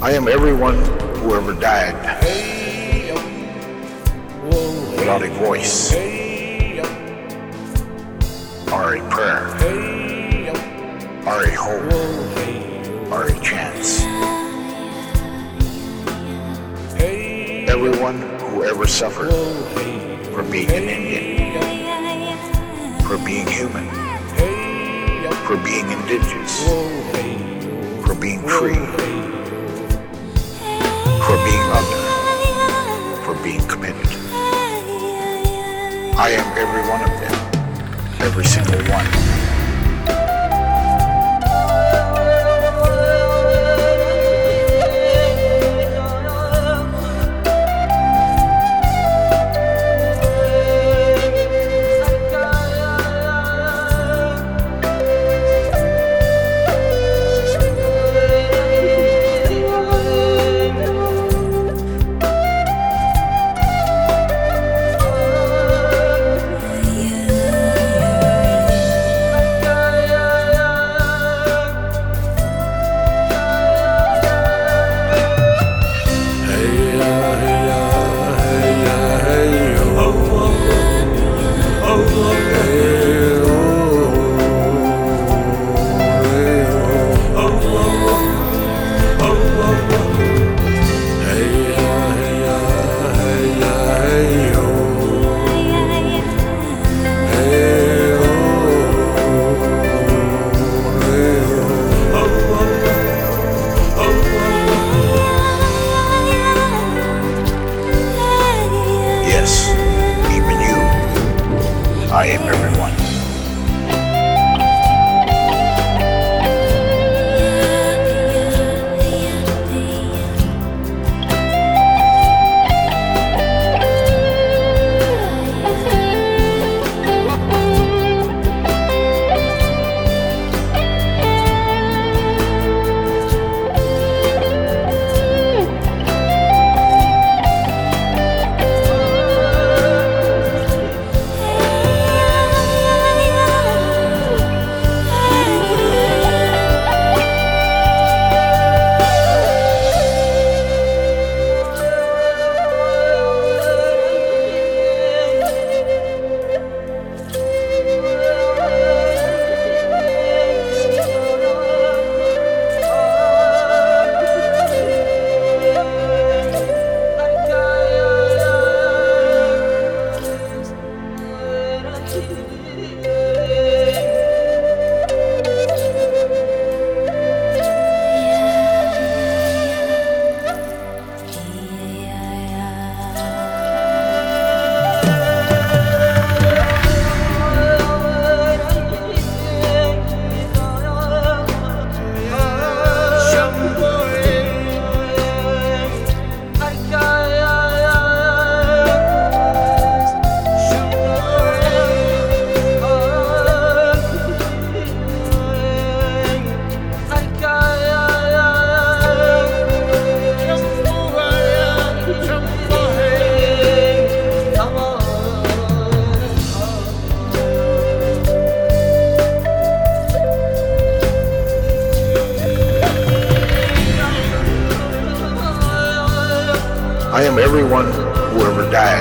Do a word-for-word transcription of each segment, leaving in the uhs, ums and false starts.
I am everyone who ever died without a voice or a prayer or a hope or a chance. Everyone who ever suffered for being an Indian, for being human, for being indigenous, for being free, for being under, for being committed. I am every one of them, every single one. I am everyone. I am everyone who ever died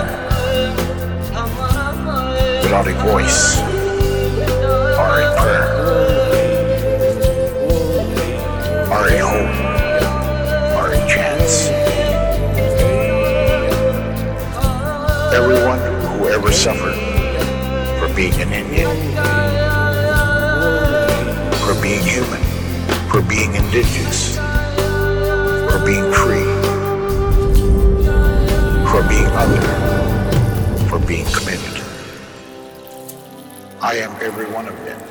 without a voice or a prayer or a hope or a chance. Everyone who ever suffered for being an Indian, for being human, for being indigenous, for being free, for being under, for being committed. I am every one of them,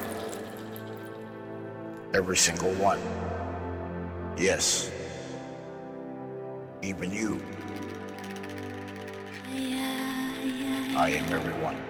every single one. Yes, even you. I am everyone.